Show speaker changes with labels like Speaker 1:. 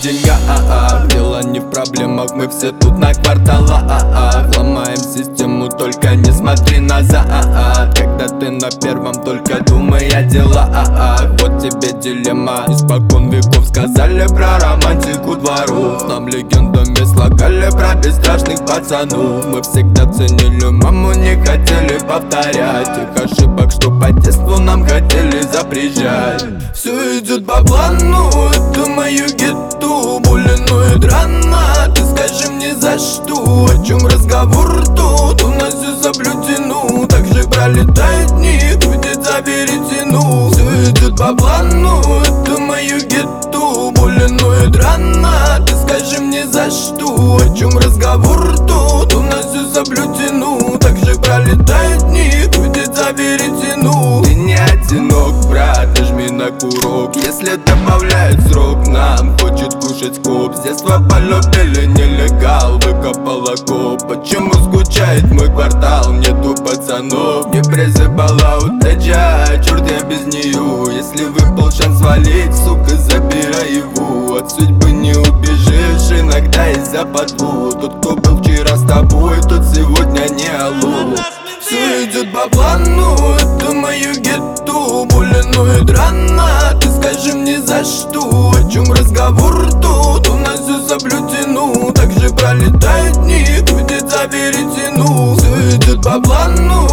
Speaker 1: деньгах. Дело не в проблемах, мы все тут на кварталах. Ломаем систему, только не смотри назад. Когда ты на первом, только думай о делах. Вот тебе дилемма. Испокон веков сказали про романтику дворов. Нам легендами слагали про бесстрашных пацанов. Мы всегда ценили маму, не хотели повторять их ошибок, что по детству нам хотели запрещать. Все идет по плану, это мое гетто. Больно и драма, ты скажи мне за что? О чем разговор тут? У нас все соблюдено. Так же пролетают дни, будет за веретено. Все идет по плану, это мое гетто. Больно и драма, ты скажи мне за что? О чем разговор тут? У нас все соблюдено. Так же пролетают дни, будет за веретено. Ты не одинок, брат, нажми на курок. Если добавляет срок, нам хочет кушать скоп. С детства полюбили нелегал, выкопал окоп. Почему скучает мой квартал? Нету пацанов. Не призывала удача, черт я без нее. Если выпал шанс свалить, сука, забирай его. От судьбы не убежишь, иногда из-за подвод. Тот, кто был вчера с тобой, тот сегодня не алло. Все идет по плану, это мое гетто. Больно и драма, ты скажи мне за что? О чем разговор тут? У нас все соблюдено. Так же пролетают дни, будет за веретено. Все идет по плану,